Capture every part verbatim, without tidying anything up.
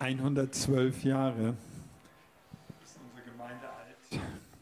hundertzwölf Jahre ist unsere Gemeinde alt.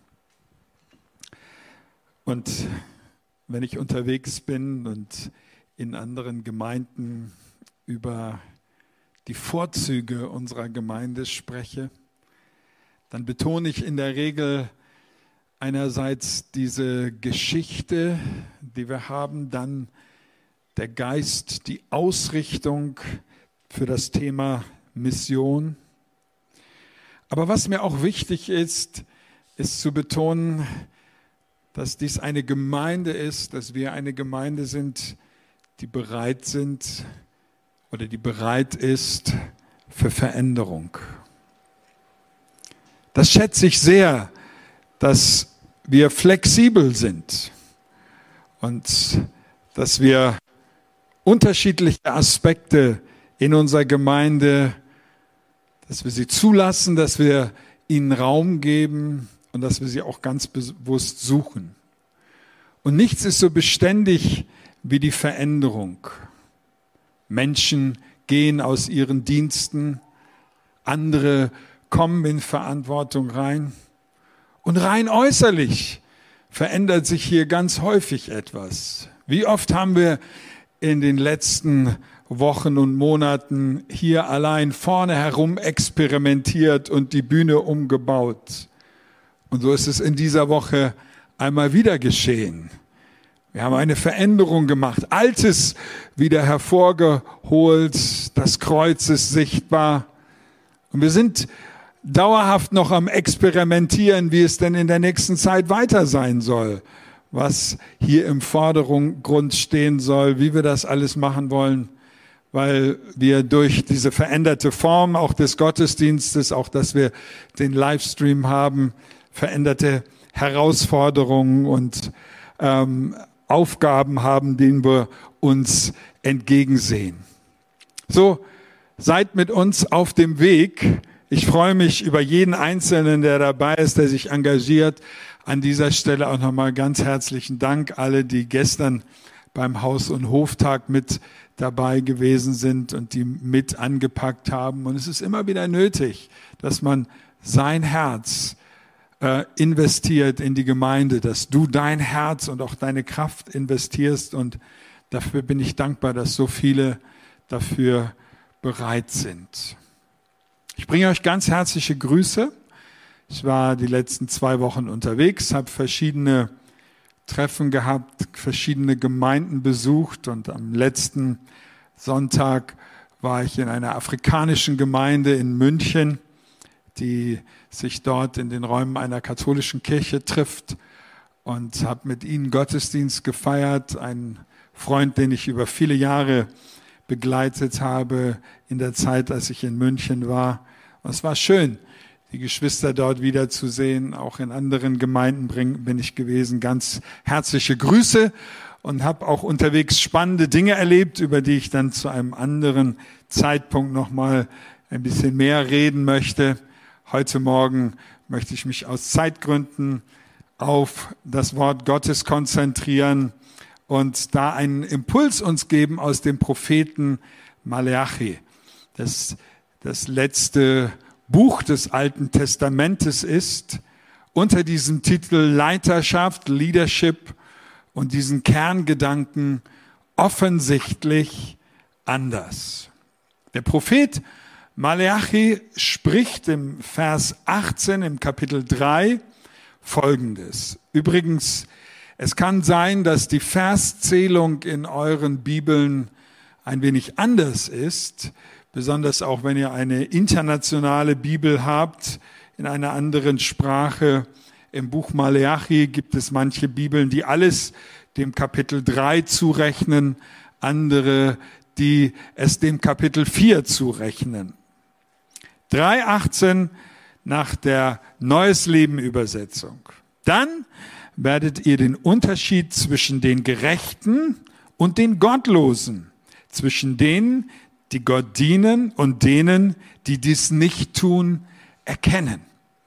Und wenn ich unterwegs bin und in anderen Gemeinden über die Vorzüge unserer Gemeinde spreche, dann betone ich in der Regel einerseits diese Geschichte, die wir haben, dann der Geist, die Ausrichtung für das Thema Mission. Aber was mir auch wichtig ist, ist zu betonen, dass dies eine Gemeinde ist, dass wir eine Gemeinde sind, die bereit sind oder die bereit ist für Veränderung. Das schätze ich sehr, dass wir flexibel sind und dass wir unterschiedliche Aspekte in unserer Gemeinde, dass wir sie zulassen, dass wir ihnen Raum geben und dass wir sie auch ganz bewusst suchen. Und nichts ist so beständig wie die Veränderung. Menschen gehen aus ihren Diensten, andere kommen in Verantwortung rein. Und rein äußerlich verändert sich hier ganz häufig etwas. Wie oft haben wir in den letzten Wochen und Monaten hier allein vorne herum experimentiert und die Bühne umgebaut. Und so ist es in dieser Woche einmal wieder geschehen. Wir haben eine Veränderung gemacht, Altes wieder hervorgeholt, das Kreuz ist sichtbar. Und wir sind dauerhaft noch am Experimentieren, wie es denn in der nächsten Zeit weiter sein soll, was hier im Vordergrund stehen soll, wie wir das alles machen wollen, weil wir durch diese veränderte Form auch des Gottesdienstes, auch dass wir den Livestream haben, veränderte Herausforderungen und ähm, Aufgaben haben, denen wir uns entgegensehen. So, seid mit uns auf dem Weg. Ich freue mich über jeden Einzelnen, der dabei ist, der sich engagiert. An dieser Stelle auch nochmal ganz herzlichen Dank, alle, die gestern beim Haus- und Hoftag mit dabei gewesen sind und die mit angepackt haben. Und es ist immer wieder nötig, dass man sein Herz äh, investiert in die Gemeinde, dass du dein Herz und auch deine Kraft investierst. Und dafür bin ich dankbar, dass so viele dafür bereit sind. Ich bringe euch ganz herzliche Grüße. Ich war die letzten zwei Wochen unterwegs, habe verschiedene Treffen gehabt, verschiedene Gemeinden besucht und am letzten Sonntag war ich in einer afrikanischen Gemeinde in München, die sich dort in den Räumen einer katholischen Kirche trifft und habe mit ihnen Gottesdienst gefeiert. Ein Freund, den ich über viele Jahre begleitet habe in der Zeit, als ich in München war. Und es war schön, die Geschwister dort wiederzusehen. Auch in anderen Gemeinden bin ich gewesen. Ganz herzliche Grüße und habe auch unterwegs spannende Dinge erlebt, über die ich dann zu einem anderen Zeitpunkt noch mal ein bisschen mehr reden möchte. Heute Morgen möchte ich mich aus Zeitgründen auf das Wort Gottes konzentrieren und da einen Impuls uns geben aus dem Propheten Maleachi. Das, das letzte Buch des Alten Testamentes ist, unter diesem Titel Leiterschaft, Leadership und diesen Kerngedanken offensichtlich anders. Der Prophet Maleachi spricht im Vers achtzehn im Kapitel drei Folgendes. Übrigens, es kann sein, dass die Verszählung in euren Bibeln ein wenig anders ist, besonders auch wenn ihr eine internationale Bibel habt, in einer anderen Sprache. Im Buch Maleachi gibt es manche Bibeln, die alles dem Kapitel drei zurechnen, andere, die es dem Kapitel vier zurechnen. drei achtzehn nach der Neues Leben Übersetzung. Dann werdet ihr den Unterschied zwischen den Gerechten und den Gottlosen, zwischen denen, die Gott dienen und denen, die dies nicht tun, erkennen.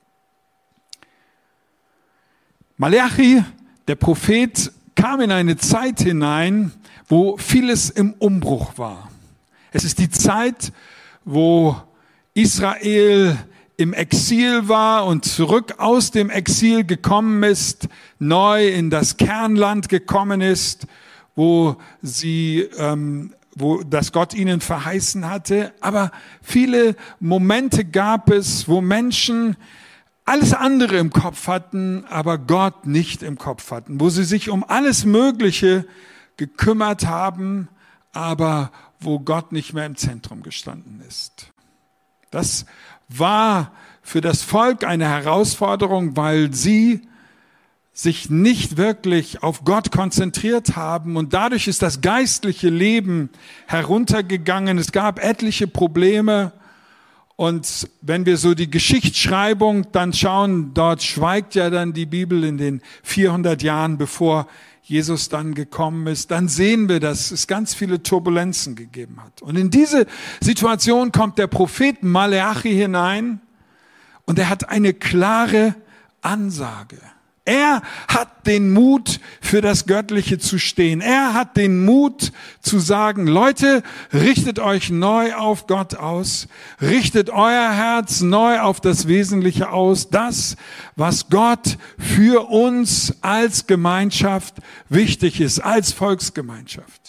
Maleachi, der Prophet, kam in eine Zeit hinein, wo vieles im Umbruch war. Es ist die Zeit, wo Israel im Exil war und zurück aus dem Exil gekommen ist, neu in das Kernland gekommen ist, wo sie, ähm, wo das Gott ihnen verheißen hatte. Aber viele Momente gab es, wo Menschen alles andere im Kopf hatten, aber Gott nicht im Kopf hatten, wo sie sich um alles Mögliche gekümmert haben, aber wo Gott nicht mehr im Zentrum gestanden ist. Das war für das Volk eine Herausforderung, weil sie sich nicht wirklich auf Gott konzentriert haben und dadurch ist das geistliche Leben heruntergegangen. Es gab etliche Probleme und wenn wir so die Geschichtsschreibung dann schauen, dort schweigt ja dann die Bibel in den vierhundert Jahren, bevor Jesus dann gekommen ist, dann sehen wir, dass es ganz viele Turbulenzen gegeben hat. Und in diese Situation kommt der Prophet Maleachi hinein und er hat eine klare Ansage. Er hat den Mut, für das Göttliche zu stehen. Er hat den Mut zu sagen, Leute, richtet euch neu auf Gott aus. Richtet euer Herz neu auf das Wesentliche aus. Das, was Gott für uns als Gemeinschaft wichtig ist, als Volksgemeinschaft.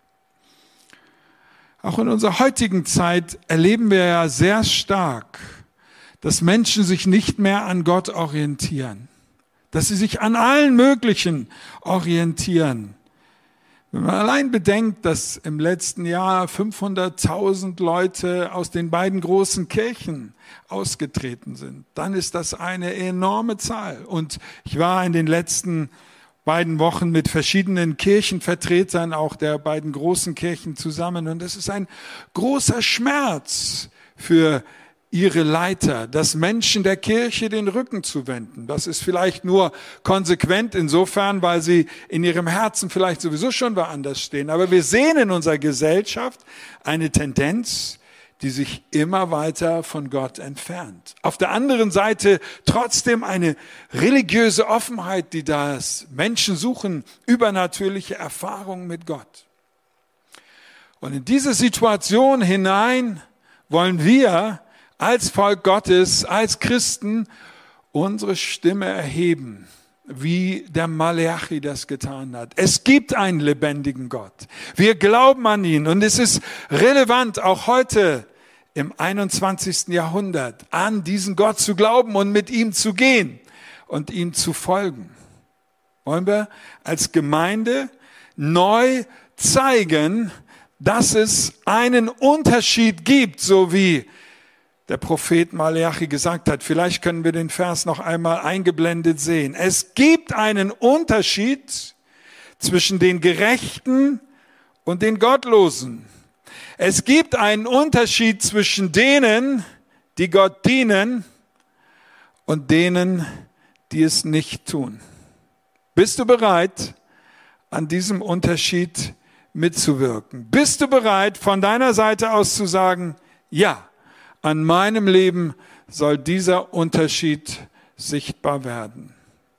Auch in unserer heutigen Zeit erleben wir ja sehr stark, dass Menschen sich nicht mehr an Gott orientieren. Dass sie sich an allen Möglichen orientieren. Wenn man allein bedenkt, dass im letzten Jahr fünfhunderttausend Leute aus den beiden großen Kirchen ausgetreten sind, dann ist das eine enorme Zahl. Und ich war in den letzten beiden Wochen mit verschiedenen Kirchenvertretern, auch der beiden großen Kirchen zusammen. Und es ist ein großer Schmerz für ihre Leiter, das Menschen der Kirche den Rücken zu wenden. Das ist vielleicht nur konsequent insofern, weil sie in ihrem Herzen vielleicht sowieso schon woanders stehen. Aber wir sehen in unserer Gesellschaft eine Tendenz, die sich immer weiter von Gott entfernt. Auf der anderen Seite trotzdem eine religiöse Offenheit, die da ist. Menschen suchen übernatürliche Erfahrungen mit Gott. Und in diese Situation hinein wollen wir als Volk Gottes, als Christen unsere Stimme erheben, wie der Maleachi das getan hat. Es gibt einen lebendigen Gott. Wir glauben an ihn und es ist relevant, auch heute im einundzwanzigsten Jahrhundert, an diesen Gott zu glauben und mit ihm zu gehen und ihm zu folgen. Wollen wir als Gemeinde neu zeigen, dass es einen Unterschied gibt, so wie der Prophet Maleachi gesagt hat. Vielleicht können wir den Vers noch einmal eingeblendet sehen. Es gibt einen Unterschied zwischen den Gerechten und den Gottlosen. Es gibt einen Unterschied zwischen denen, die Gott dienen, und denen, die es nicht tun. Bist du bereit, an diesem Unterschied mitzuwirken? Bist du bereit, von deiner Seite aus zu sagen, ja, an meinem Leben soll dieser Unterschied sichtbar werden.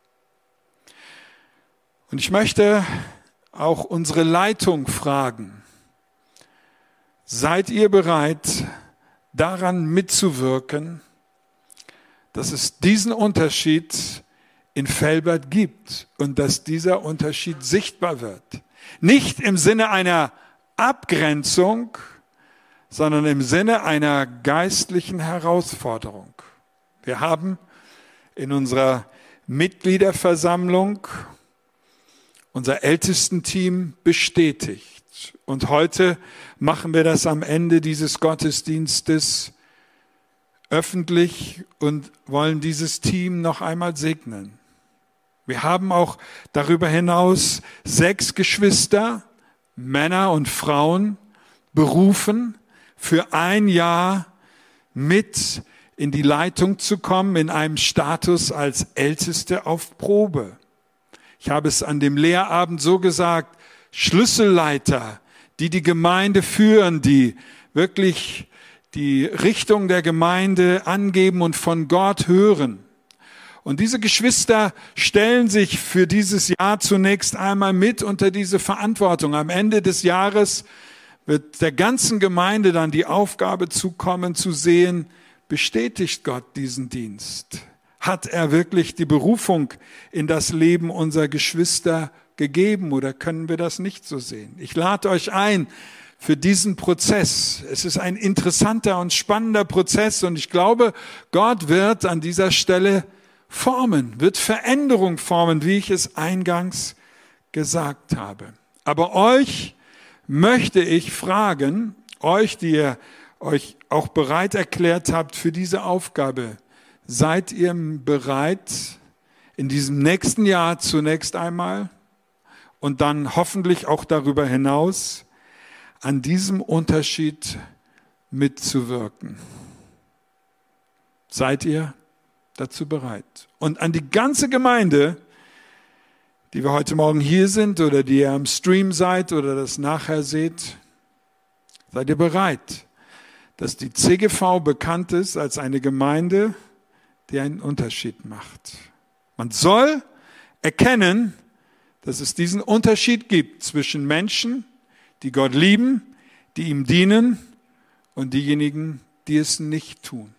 Und ich möchte auch unsere Leitung fragen, seid ihr bereit, daran mitzuwirken, dass es diesen Unterschied in Velbert gibt und dass dieser Unterschied sichtbar wird? Nicht im Sinne einer Abgrenzung, sondern im Sinne einer geistlichen Herausforderung. Wir haben in unserer Mitgliederversammlung unser Ältestenteam bestätigt. Und heute machen wir das am Ende dieses Gottesdienstes öffentlich und wollen dieses Team noch einmal segnen. Wir haben auch darüber hinaus sechs Geschwister, Männer und Frauen, berufen, für ein Jahr mit in die Leitung zu kommen, in einem Status als Älteste auf Probe. Ich habe es an dem Lehrabend so gesagt, Schlüsselleiter, die die Gemeinde führen, die wirklich die Richtung der Gemeinde angeben und von Gott hören. Und diese Geschwister stellen sich für dieses Jahr zunächst einmal mit unter diese Verantwortung. Am Ende des Jahres wird der ganzen Gemeinde dann die Aufgabe zukommen, zu sehen, bestätigt Gott diesen Dienst? Hat er wirklich die Berufung in das Leben unserer Geschwister gegeben oder können wir das nicht so sehen? Ich lade euch ein für diesen Prozess. Es ist ein interessanter und spannender Prozess und ich glaube, Gott wird an dieser Stelle formen, wird Veränderung formen, wie ich es eingangs gesagt habe. Aber euch möchte ich fragen, euch, die ihr euch auch bereit erklärt habt für diese Aufgabe, seid ihr bereit, in diesem nächsten Jahr zunächst einmal und dann hoffentlich auch darüber hinaus an diesem Unterschied mitzuwirken? Seid ihr dazu bereit? Und an die ganze Gemeinde, die wir heute Morgen hier sind oder die ihr am Stream seid oder das nachher seht, seid ihr bereit, dass die C G V bekannt ist als eine Gemeinde, die einen Unterschied macht? Man soll erkennen, dass es diesen Unterschied gibt zwischen Menschen, die Gott lieben, die ihm dienen und diejenigen, die es nicht tun.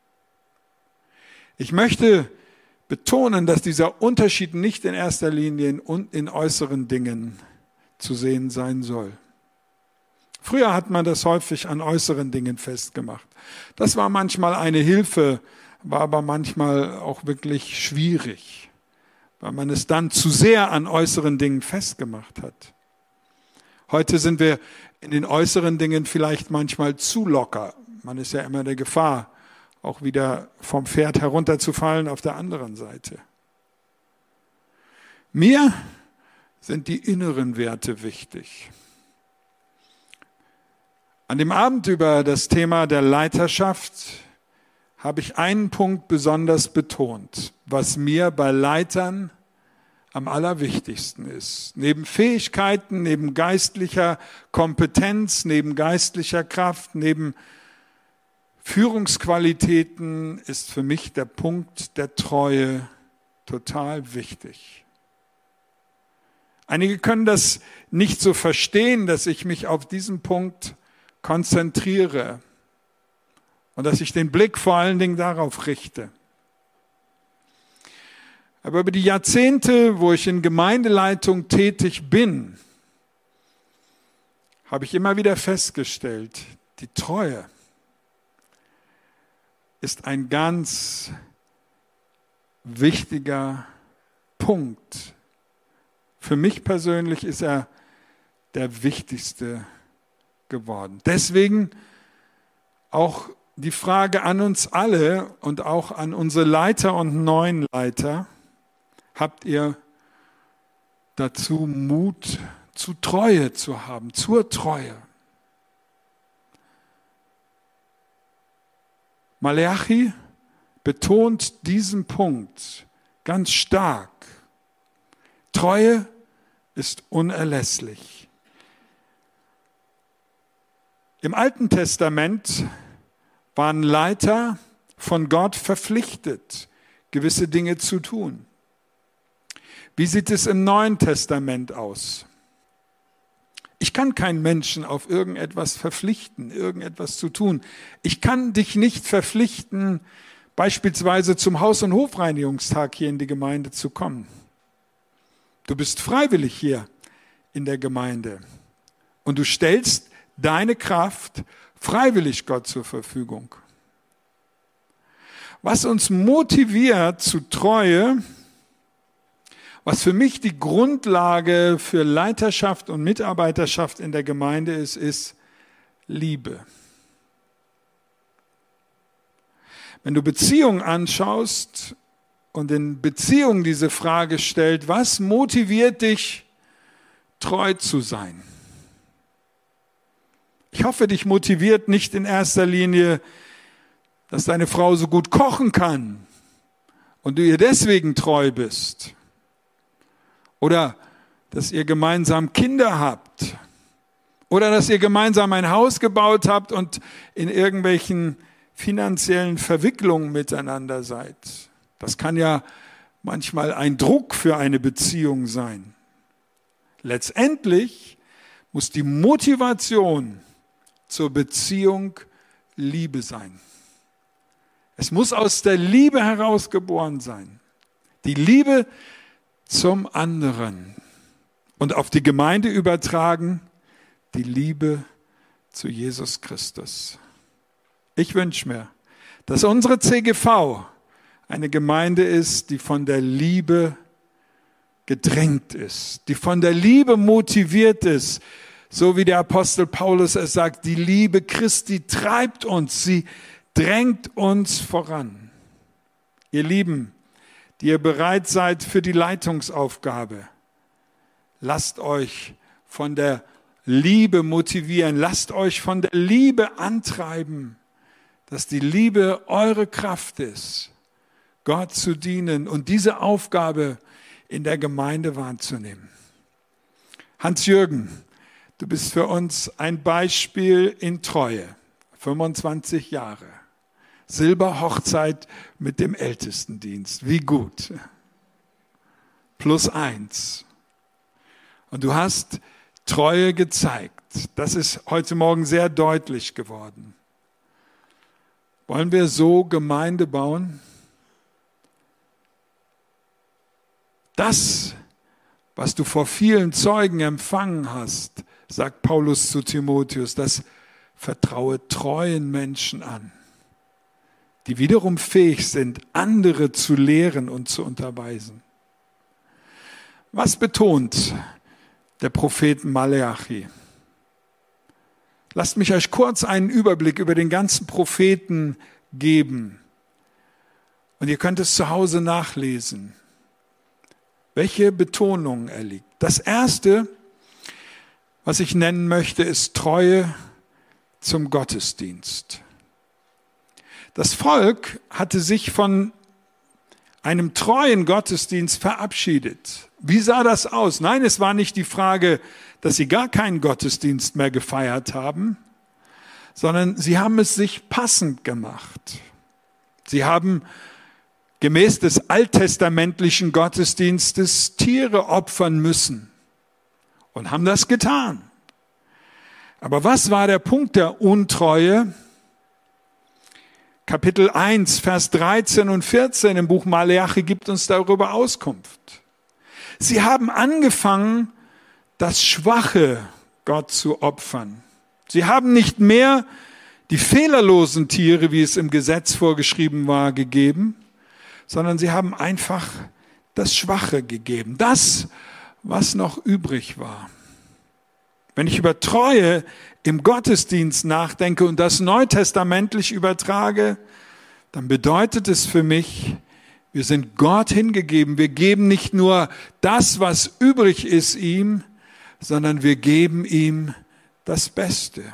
Ich möchte betonen, dass dieser Unterschied nicht in erster Linie in, in äußeren Dingen zu sehen sein soll. Früher hat man das häufig an äußeren Dingen festgemacht. Das war manchmal eine Hilfe, war aber manchmal auch wirklich schwierig, weil man es dann zu sehr an äußeren Dingen festgemacht hat. Heute sind wir in den äußeren Dingen vielleicht manchmal zu locker. Man ist ja immer in der Gefahr, auch wieder vom Pferd herunterzufallen auf der anderen Seite. Mir sind die inneren Werte wichtig. An dem Abend über das Thema der Leiterschaft habe ich einen Punkt besonders betont, was mir bei Leitern am allerwichtigsten ist. Neben Fähigkeiten, neben geistlicher Kompetenz, neben geistlicher Kraft, neben Führungsqualitäten ist für mich der Punkt der Treue total wichtig. Einige können das nicht so verstehen, dass ich mich auf diesen Punkt konzentriere und dass ich den Blick vor allen Dingen darauf richte. Aber über die Jahrzehnte, wo ich in Gemeindeleitung tätig bin, habe ich immer wieder festgestellt, die Treue ist ein ganz wichtiger Punkt. Für mich persönlich ist er der wichtigste geworden. Deswegen auch die Frage an uns alle und auch an unsere Leiter und neuen Leiter: Habt ihr dazu Mut, zu Treue zu haben, zur Treue? Maleachi betont diesen Punkt ganz stark. Treue ist unerlässlich. Im Alten Testament waren Leiter von Gott verpflichtet, gewisse Dinge zu tun. Wie sieht es im Neuen Testament aus? Ich kann keinen Menschen auf irgendetwas verpflichten, irgendetwas zu tun. Ich kann dich nicht verpflichten, beispielsweise zum Haus- und Hofreinigungstag hier in die Gemeinde zu kommen. Du bist freiwillig hier in der Gemeinde und du stellst deine Kraft freiwillig Gott zur Verfügung. Was uns motiviert zu Treue, was für mich die Grundlage für Leiterschaft und Mitarbeiterschaft in der Gemeinde ist, ist Liebe. Wenn du Beziehungen anschaust und in Beziehungen diese Frage stellt, was motiviert dich, treu zu sein? Ich hoffe, dich motiviert nicht in erster Linie, dass deine Frau so gut kochen kann und du ihr deswegen treu bist. Oder dass ihr gemeinsam Kinder habt. Oder dass ihr gemeinsam ein Haus gebaut habt und in irgendwelchen finanziellen Verwicklungen miteinander seid. Das kann ja manchmal ein Druck für eine Beziehung sein. Letztendlich muss die Motivation zur Beziehung Liebe sein. Es muss aus der Liebe heraus geboren sein. Die Liebe zum anderen. Und auf die Gemeinde übertragen, die Liebe zu Jesus Christus. Ich wünsche mir, dass unsere C G V eine Gemeinde ist, die von der Liebe gedrängt ist, die von der Liebe motiviert ist, so wie der Apostel Paulus es sagt, die Liebe Christi treibt uns, sie drängt uns voran. Ihr Lieben, die ihr bereit seid für die Leitungsaufgabe, lasst euch von der Liebe motivieren, lasst euch von der Liebe antreiben, dass die Liebe eure Kraft ist, Gott zu dienen und diese Aufgabe in der Gemeinde wahrzunehmen. Hans-Jürgen, du bist für uns ein Beispiel in Treue, fünfundzwanzig Jahre. Silberhochzeit mit dem Ältestendienst, wie gut. Plus eins. Und du hast Treue gezeigt. Das ist heute Morgen sehr deutlich geworden. Wollen wir so Gemeinde bauen? Das, was du vor vielen Zeugen empfangen hast, sagt Paulus zu Timotheus, das vertraue treuen Menschen an, die wiederum fähig sind, andere zu lehren und zu unterweisen. Was betont der Prophet Maleachi? Lasst mich euch kurz einen Überblick über den ganzen Propheten geben. Und ihr könnt es zu Hause nachlesen, welche Betonungen er liegt. Das erste, was ich nennen möchte, ist Treue zum Gottesdienst. Das Volk hatte sich von einem treuen Gottesdienst verabschiedet. Wie sah das aus? Nein, es war nicht die Frage, dass sie gar keinen Gottesdienst mehr gefeiert haben, sondern sie haben es sich passend gemacht. Sie haben gemäß des alttestamentlichen Gottesdienstes Tiere opfern müssen und haben das getan. Aber was war der Punkt der Untreue? Kapitel eins, Vers dreizehn und vierzehn im Buch Maleachi gibt uns darüber Auskunft. Sie haben angefangen, das Schwache Gott zu opfern. Sie haben nicht mehr die fehlerlosen Tiere, wie es im Gesetz vorgeschrieben war, gegeben, sondern sie haben einfach das Schwache gegeben, das, was noch übrig war. Wenn ich über Treue im Gottesdienst nachdenke und das neutestamentlich übertrage, dann bedeutet es für mich, wir sind Gott hingegeben. Wir geben nicht nur das, was übrig ist ihm, sondern wir geben ihm das Beste.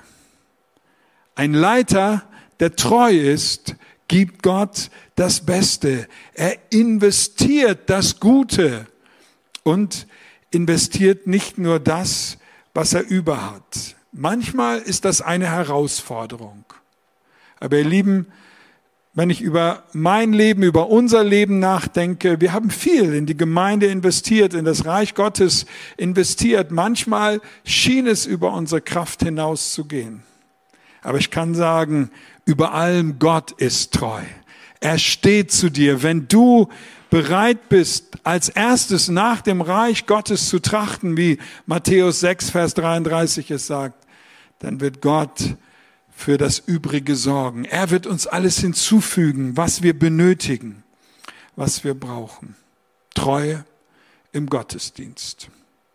Ein Leiter, der treu ist, gibt Gott das Beste. Er investiert das Gute und investiert nicht nur das, was er über hat. Manchmal ist das eine Herausforderung. Aber ihr Lieben, wenn ich über mein Leben, über unser Leben nachdenke, wir haben viel in die Gemeinde investiert, in das Reich Gottes investiert. Manchmal schien es über unsere Kraft hinauszugehen. Aber ich kann sagen, über allem Gott ist treu. Er steht zu dir. Wenn du bereit bist, als erstes nach dem Reich Gottes zu trachten, wie Matthäus sechs, Vers dreiunddreißig es sagt, dann wird Gott für das Übrige sorgen. Er wird uns alles hinzufügen, was wir benötigen, was wir brauchen. Treue im Gottesdienst.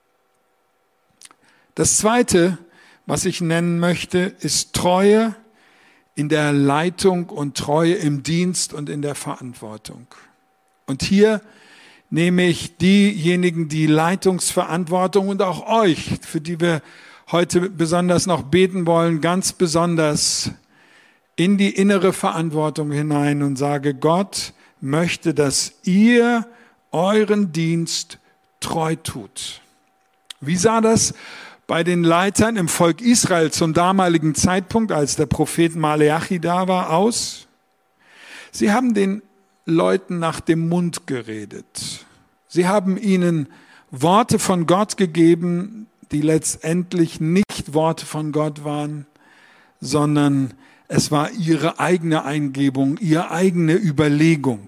Das Zweite, was ich nennen möchte, ist Treue in der Leitung und Treue im Dienst und in der Verantwortung. Und hier nehme ich diejenigen, die Leitungsverantwortung und auch euch, für die wir heute besonders noch beten wollen, ganz besonders in die innere Verantwortung hinein und sage, Gott möchte, dass ihr euren Dienst treu tut. Wie sah das bei den Leitern im Volk Israel zum damaligen Zeitpunkt, als der Prophet Maleachi da war, aus? Sie haben den Leuten nach dem Mund geredet. Sie haben ihnen Worte von Gott gegeben, die letztendlich nicht Worte von Gott waren, sondern Es war ihre eigene Eingebung, ihre eigene Überlegung.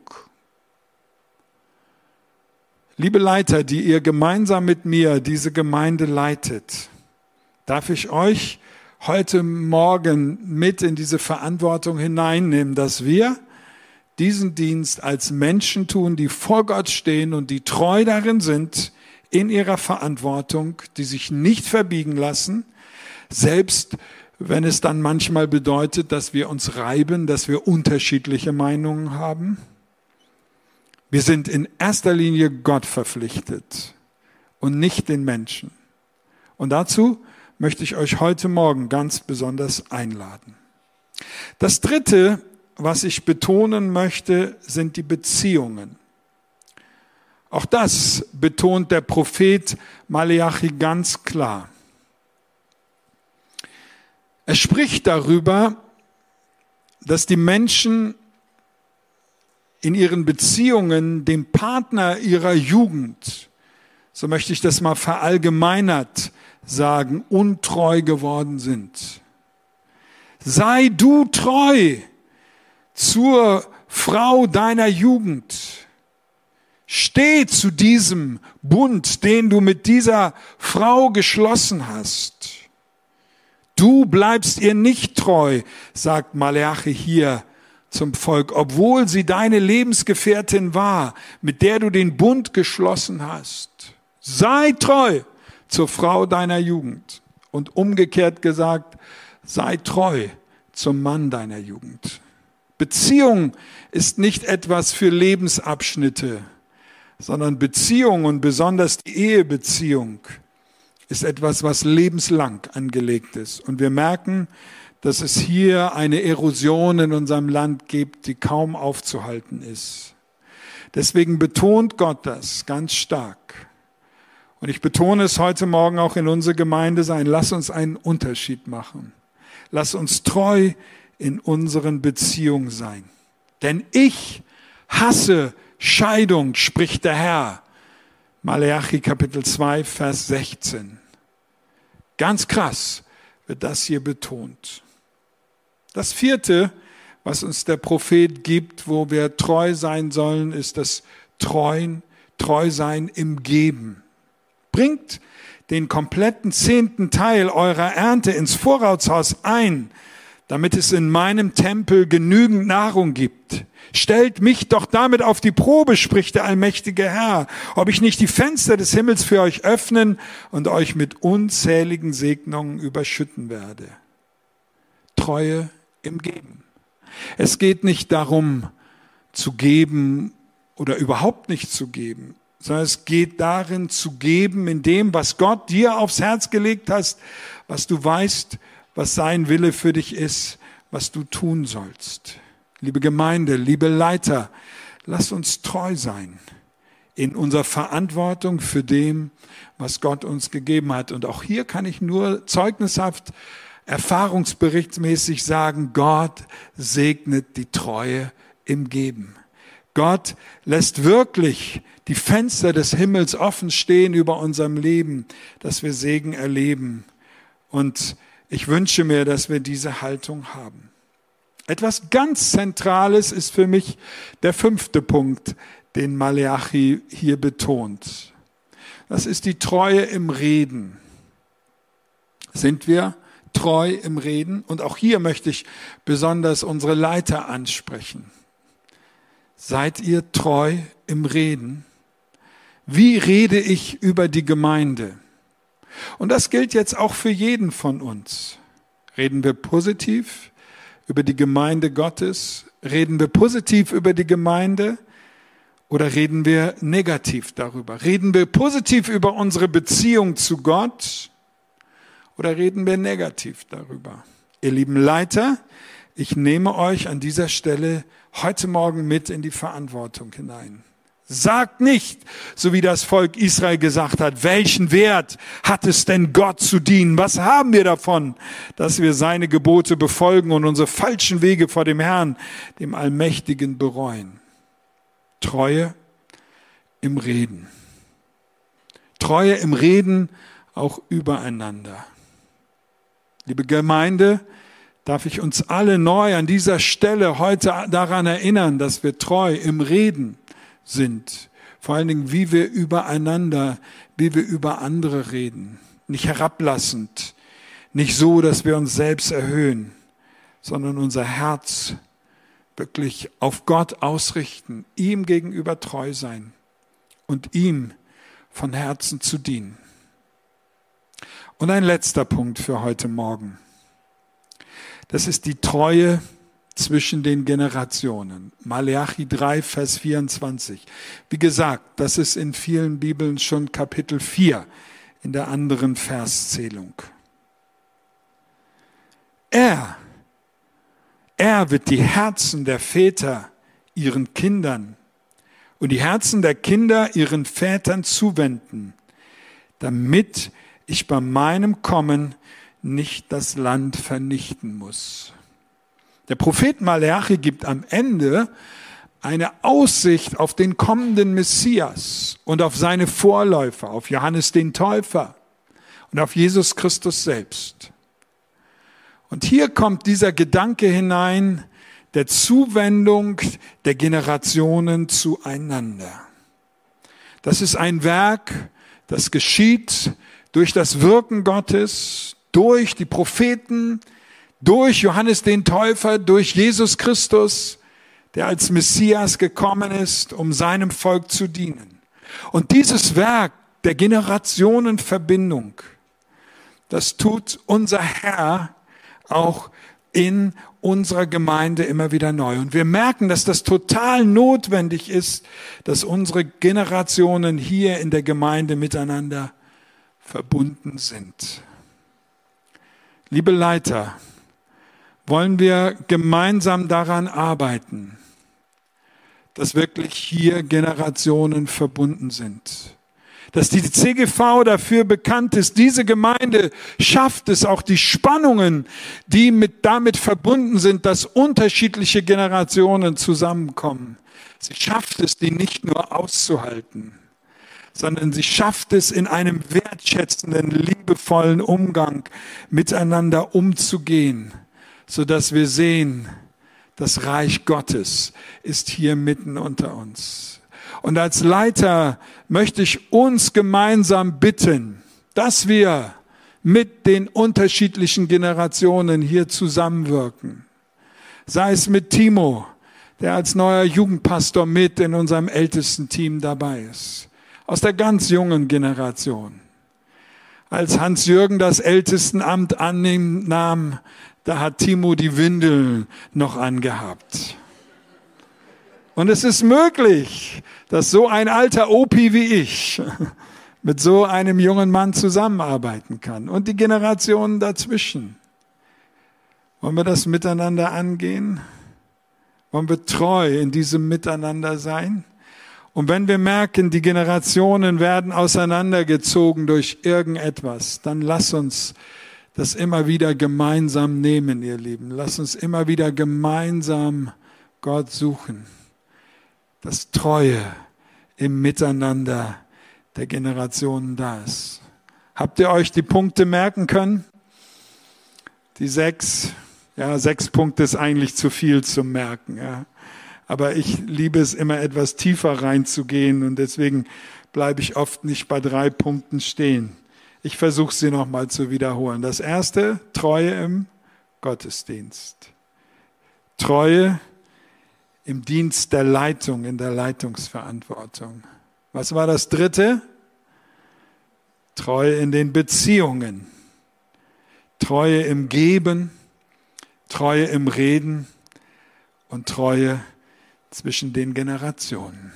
Liebe Leiter, die ihr gemeinsam mit mir diese Gemeinde leitet, darf ich euch heute Morgen mit in diese Verantwortung hineinnehmen, dass wir diesen Dienst als Menschen tun, die vor Gott stehen und die treu darin sind, in ihrer Verantwortung, die sich nicht verbiegen lassen, selbst wenn es dann manchmal bedeutet, dass wir uns reiben, dass wir unterschiedliche Meinungen haben. Wir sind in erster Linie Gott verpflichtet und nicht den Menschen. Und dazu möchte ich euch heute Morgen ganz besonders einladen. Das Dritte, was ich betonen möchte, sind die Beziehungen. Auch das betont der Prophet Maleachi ganz klar. Er spricht darüber, dass die Menschen in ihren Beziehungen dem Partner ihrer Jugend, so möchte ich das mal verallgemeinert sagen, untreu geworden sind. Sei du treu zur Frau deiner Jugend. Steh zu diesem Bund, den du mit dieser Frau geschlossen hast. Du bleibst ihr nicht treu, sagt Maleachi hier zum Volk, obwohl sie deine Lebensgefährtin war, mit der du den Bund geschlossen hast. Sei treu zur Frau deiner Jugend. Und umgekehrt gesagt, sei treu zum Mann deiner Jugend. Beziehung ist nicht etwas für Lebensabschnitte, sondern Beziehung und besonders die Ehebeziehung ist etwas, was lebenslang angelegt ist. Und wir merken, dass es hier eine Erosion in unserem Land gibt, die kaum aufzuhalten ist. Deswegen betont Gott das ganz stark. Und ich betone es heute Morgen auch in unserer Gemeinde sein. Lass uns einen Unterschied machen. Lass uns treu in unseren Beziehungen sein. Denn ich hasse Scheidung, spricht der Herr. Maleachi Kapitel zwei, Vers sechzehn. Ganz krass wird das hier betont. Das vierte, was uns der Prophet gibt, wo wir treu sein sollen, ist das Treuen, treu sein im Geben. Bringt den kompletten zehnten Teil eurer Ernte ins Vorratshaus ein, damit es in meinem Tempel genügend Nahrung gibt. Stellt mich doch damit auf die Probe, spricht der allmächtige Herr, ob ich nicht die Fenster des Himmels für euch öffnen und euch mit unzähligen Segnungen überschütten werde. Treue im Geben. Es geht nicht darum, zu geben oder überhaupt nicht zu geben, sondern es geht darin, zu geben in dem, was Gott dir aufs Herz gelegt hast, was du weißt, was sein Wille für dich ist, was du tun sollst. Liebe Gemeinde, liebe Leiter, lasst uns treu sein in unserer Verantwortung für dem, was Gott uns gegeben hat. Und auch hier kann ich nur zeugnishaft, erfahrungsberichtsmäßig sagen, Gott segnet die Treue im Geben. Gott lässt wirklich die Fenster des Himmels offen stehen über unserem Leben, dass wir Segen erleben. Und ich wünsche mir, dass wir diese Haltung haben. Etwas ganz Zentrales ist für mich der fünfte Punkt, den Maleachi hier betont. Das ist die Treue im Reden. Sind wir treu im Reden? Und auch hier möchte ich besonders unsere Leiter ansprechen. Seid ihr treu im Reden? Wie rede ich über die Gemeinde? Und das gilt jetzt auch für jeden von uns. Reden wir positiv über die Gemeinde Gottes? Reden wir positiv über die Gemeinde? Oder reden wir negativ darüber? Reden wir positiv über unsere Beziehung zu Gott? Oder reden wir negativ darüber? Ihr lieben Leiter, ich nehme euch an dieser Stelle heute Morgen mit in die Verantwortung hinein. Sagt nicht, so wie das Volk Israel gesagt hat, welchen Wert hat es denn Gott zu dienen? Was haben wir davon, dass wir seine Gebote befolgen und unsere falschen Wege vor dem Herrn, dem Allmächtigen, bereuen? Treue im Reden. Treue im Reden auch übereinander. Liebe Gemeinde, darf ich uns alle neu an dieser Stelle heute daran erinnern, dass wir treu im Reden sind. Vor allen Dingen, wie wir übereinander, wie wir über andere reden. Nicht herablassend, nicht so, dass wir uns selbst erhöhen, sondern unser Herz wirklich auf Gott ausrichten, ihm gegenüber treu sein und ihm von Herzen zu dienen. Und ein letzter Punkt für heute Morgen. Das ist die Treue zwischen den Generationen. Maleachi drei, Vers vierundzwanzig. Wie gesagt, das ist in vielen Bibeln schon Kapitel vier in der anderen Verszählung. Er, er wird die Herzen der Väter ihren Kindern und die Herzen der Kinder ihren Vätern zuwenden, damit ich bei meinem Kommen nicht das Land vernichten muss. Der Prophet Maleachi gibt am Ende eine Aussicht auf den kommenden Messias und auf seine Vorläufer, auf Johannes den Täufer und auf Jesus Christus selbst. Und hier kommt dieser Gedanke hinein der Zuwendung der Generationen zueinander. Das ist ein Werk, das geschieht durch das Wirken Gottes, durch die Propheten, durch Johannes den Täufer, durch Jesus Christus, der als Messias gekommen ist, um seinem Volk zu dienen. Und dieses Werk der Generationenverbindung, das tut unser Herr auch in unserer Gemeinde immer wieder neu. Und wir merken, dass das total notwendig ist, dass unsere Generationen hier in der Gemeinde miteinander verbunden sind. Liebe Leiter, wollen wir gemeinsam daran arbeiten, dass wirklich hier Generationen verbunden sind. Dass die C G V dafür bekannt ist, diese Gemeinde schafft es auch die Spannungen, die mit, damit verbunden sind, dass unterschiedliche Generationen zusammenkommen. Sie schafft es, die nicht nur auszuhalten, sondern sie schafft es, in einem wertschätzenden, liebevollen Umgang miteinander umzugehen, sodass wir sehen, das Reich Gottes ist hier mitten unter uns. Und als Leiter möchte ich uns gemeinsam bitten, dass wir mit den unterschiedlichen Generationen hier zusammenwirken. Sei es mit Timo, der als neuer Jugendpastor mit in unserem ältesten Team dabei ist. Aus der ganz jungen Generation. Als Hans-Jürgen das Ältestenamt annahm, da hat Timo die Windeln noch angehabt. Und es ist möglich, dass so ein alter Opi wie ich mit so einem jungen Mann zusammenarbeiten kann. Und die Generationen dazwischen. Wollen wir das miteinander angehen? Wollen wir treu in diesem Miteinander sein? Und wenn wir merken, die Generationen werden auseinandergezogen durch irgendetwas, dann lass uns das immer wieder gemeinsam nehmen, ihr Lieben. Lass uns immer wieder gemeinsam Gott suchen. Das Treue im Miteinander der Generationen da ist. Habt ihr euch die Punkte merken können? Die sechs, ja, sechs Punkte ist eigentlich zu viel zum Merken, ja. Aber ich liebe es immer etwas tiefer reinzugehen und deswegen bleibe ich oft nicht bei drei Punkten stehen. Ich versuche sie nochmal zu wiederholen. Das erste, Treue im Gottesdienst. Treue im Dienst der Leitung, in der Leitungsverantwortung. Was war das dritte? Treue in den Beziehungen. Treue im Geben, Treue im Reden und Treue zwischen den Generationen.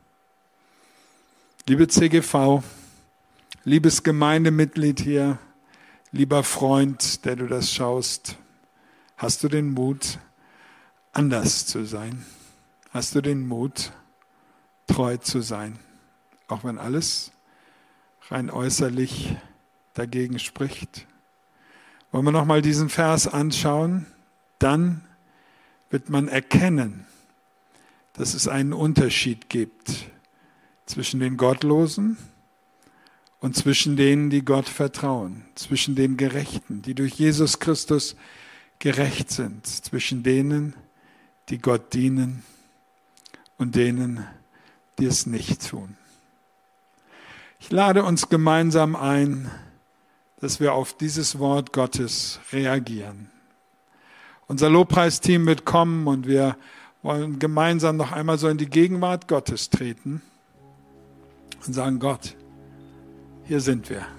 Liebe C G V, liebes Gemeindemitglied hier, lieber Freund, der du das schaust, hast du den Mut, anders zu sein? Hast du den Mut, treu zu sein, auch wenn alles rein äußerlich dagegen spricht? Wollen wir nochmal diesen Vers anschauen? Dann wird man erkennen, dass es einen Unterschied gibt zwischen den Gottlosen und zwischen denen, die Gott vertrauen, zwischen den Gerechten, die durch Jesus Christus gerecht sind zwischen denen, die Gott dienen und denen, die es nicht tun. Ich lade uns gemeinsam ein, dass wir auf dieses Wort Gottes reagieren. Unser Lobpreisteam wird kommen und wir wollen gemeinsam noch einmal so in die Gegenwart Gottes treten und sagen, Gott, hier sind wir.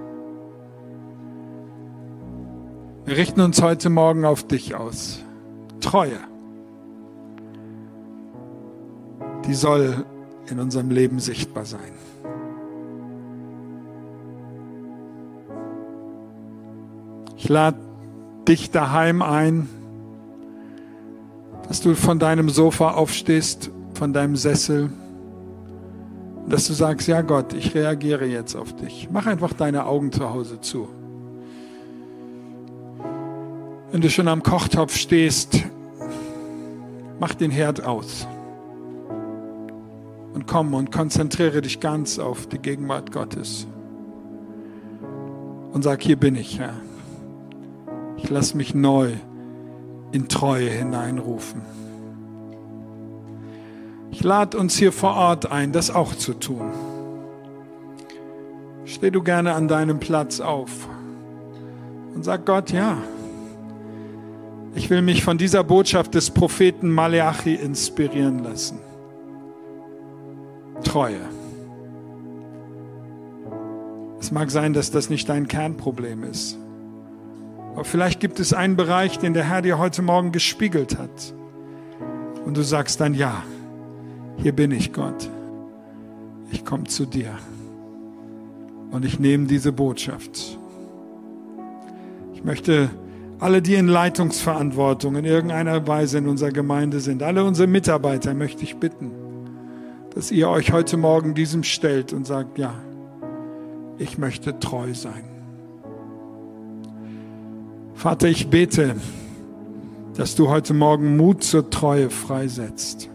Wir richten uns heute Morgen auf dich aus. Treue. Die soll in unserem Leben sichtbar sein. Ich lade dich daheim ein, dass du von deinem Sofa aufstehst, von deinem Sessel, und dass du sagst, ja Gott, ich reagiere jetzt auf dich. Mach einfach deine Augen zu Hause zu. Wenn du schon am Kochtopf stehst, mach den Herd aus. Und komm und konzentriere dich ganz auf die Gegenwart Gottes. Und sag, hier bin ich, Herr. Ich lasse mich neu in Treue hineinrufen. Ich lade uns hier vor Ort ein, das auch zu tun. Steh du gerne an deinem Platz auf und sag Gott, ja, ich will mich von dieser Botschaft des Propheten Maleachi inspirieren lassen. Treue. Es mag sein, dass das nicht dein Kernproblem ist. Aber vielleicht gibt es einen Bereich, den der Herr dir heute Morgen gespiegelt hat. Und du sagst dann, ja, hier bin ich, Gott. Ich komme zu dir. Und ich nehme diese Botschaft. Ich möchte alle, die in Leitungsverantwortung in irgendeiner Weise in unserer Gemeinde sind, alle unsere Mitarbeiter möchte ich bitten, dass ihr euch heute Morgen diesem stellt und sagt, ja, ich möchte treu sein. Vater, ich bete, dass du heute Morgen Mut zur Treue freisetzt.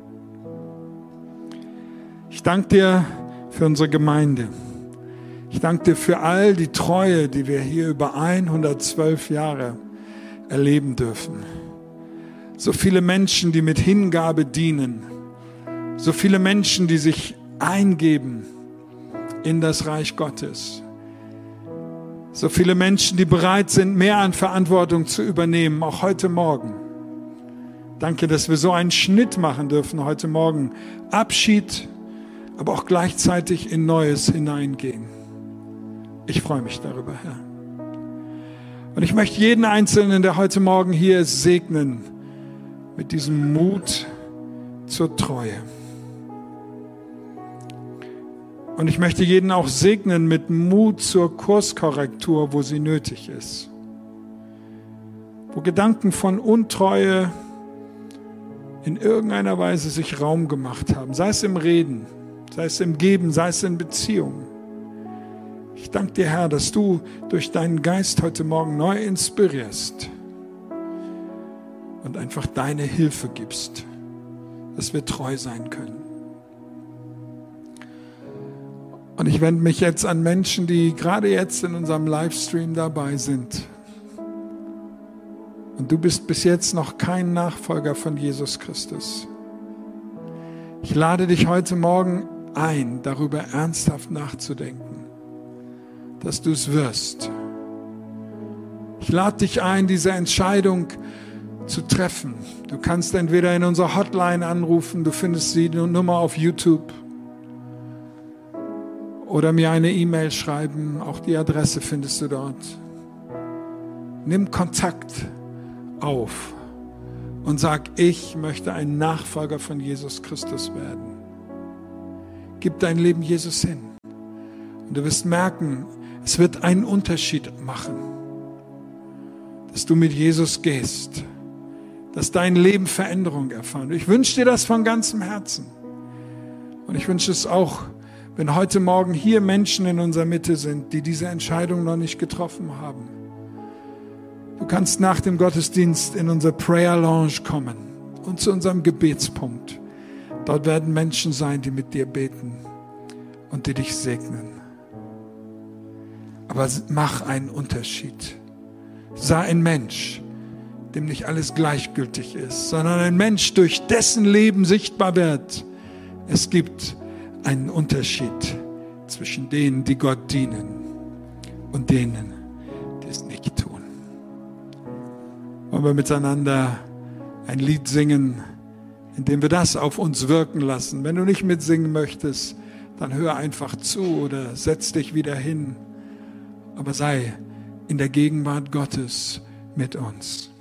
Ich danke dir für unsere Gemeinde. Ich danke dir für all die Treue, die wir hier über hundertzwölf Jahre erleben dürfen. So viele Menschen, die mit Hingabe dienen. So viele Menschen, die sich eingeben in das Reich Gottes. So viele Menschen, die bereit sind, mehr an Verantwortung zu übernehmen, auch heute Morgen. Danke, dass wir so einen Schnitt machen dürfen heute Morgen. Abschied, aber auch gleichzeitig in Neues hineingehen. Ich freue mich darüber, Herr. Und ich möchte jeden Einzelnen, der heute Morgen hier ist, segnen mit diesem Mut zur Treue. Und ich möchte jeden auch segnen mit Mut zur Kurskorrektur, wo sie nötig ist. Wo Gedanken von Untreue in irgendeiner Weise sich Raum gemacht haben, sei es im Reden, sei es im Geben, sei es in Beziehungen. Ich danke dir, Herr, dass du durch deinen Geist heute Morgen neu inspirierst und einfach deine Hilfe gibst, dass wir treu sein können. Und ich wende mich jetzt an Menschen, die gerade jetzt in unserem Livestream dabei sind. Und du bist bis jetzt noch kein Nachfolger von Jesus Christus. Ich lade dich heute Morgen ein, darüber ernsthaft nachzudenken, dass du es wirst. Ich lade dich ein, diese Entscheidung zu treffen. Du kannst entweder in unserer Hotline anrufen, du findest die Nummer auf YouTube, oder mir eine E-Mail schreiben, auch die Adresse findest du dort. Nimm Kontakt auf und sag, ich möchte ein Nachfolger von Jesus Christus werden. Gib dein Leben Jesus hin. Und du wirst merken, es wird einen Unterschied machen, dass du mit Jesus gehst, dass dein Leben Veränderung erfahren. Ich wünsche dir das von ganzem Herzen. Und ich wünsche es auch, wenn heute Morgen hier Menschen in unserer Mitte sind, die diese Entscheidung noch nicht getroffen haben. Du kannst nach dem Gottesdienst in unsere Prayer Lounge kommen und zu unserem Gebetspunkt. Dort werden Menschen sein, die mit dir beten und die dich segnen. Aber mach einen Unterschied. Sei ein Mensch, dem nicht alles gleichgültig ist, sondern ein Mensch, durch dessen Leben sichtbar wird, es gibt einen Unterschied zwischen denen, die Gott dienen und denen, die es nicht tun. Wollen wir miteinander ein Lied singen, in dem wir das auf uns wirken lassen. Wenn du nicht mitsingen möchtest, dann hör einfach zu oder setz dich wieder hin. Aber sei in der Gegenwart Gottes mit uns.